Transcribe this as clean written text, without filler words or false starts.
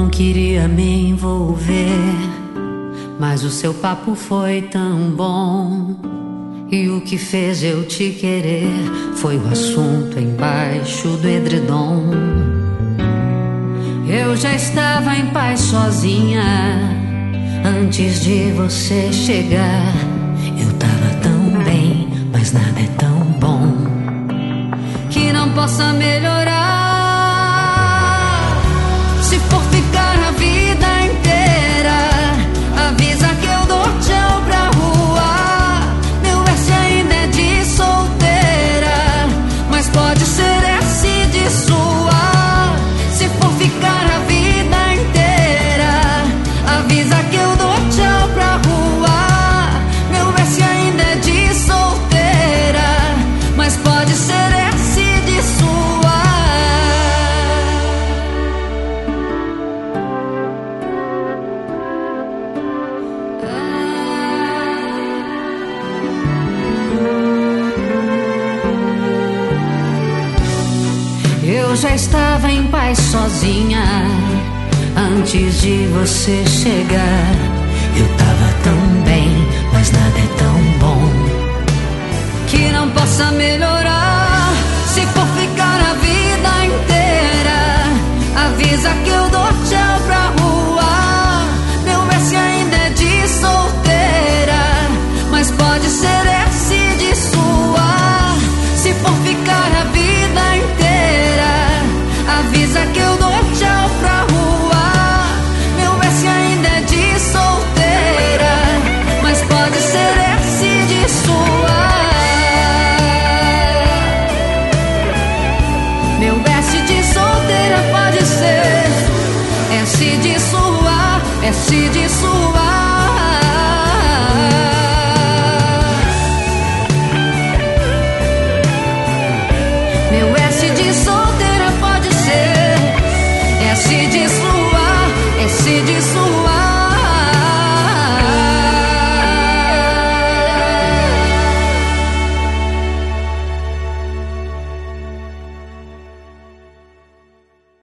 não queria me envolver, mas o seu papo foi tão bom. E o que fez eu te querer foi o assunto embaixo do edredom. Eu já estava em paz sozinha antes de você chegar. Eu tava tão bem, mas nada é tão bom que não possa melhorar. Se for ficar a vida inteira, avisa que eu dou tchau pra rua. Meu S ainda é de solteira, mas pode ser S de sua. Se for ficar a vida inteira, avisa que eu dou tchau pra rua. Meu S ainda é de solteira, mas pode ser S de sua. Eu já estava em paz sozinha antes de você chegar. Eu tava tão bem, mas nada é tão bom que não possa melhorar. Se for ficar a vida inteira, avisa que eu dou tchau pra rua. Meu S ainda é de solteira, mas pode ser S de sua. Se for ficar a vida inteira, avisa que eu dou tchau pra rua. Meu S ainda é de solteira, mas pode ser S de sua. Meu S de solteira pode ser S de sua, S de sua.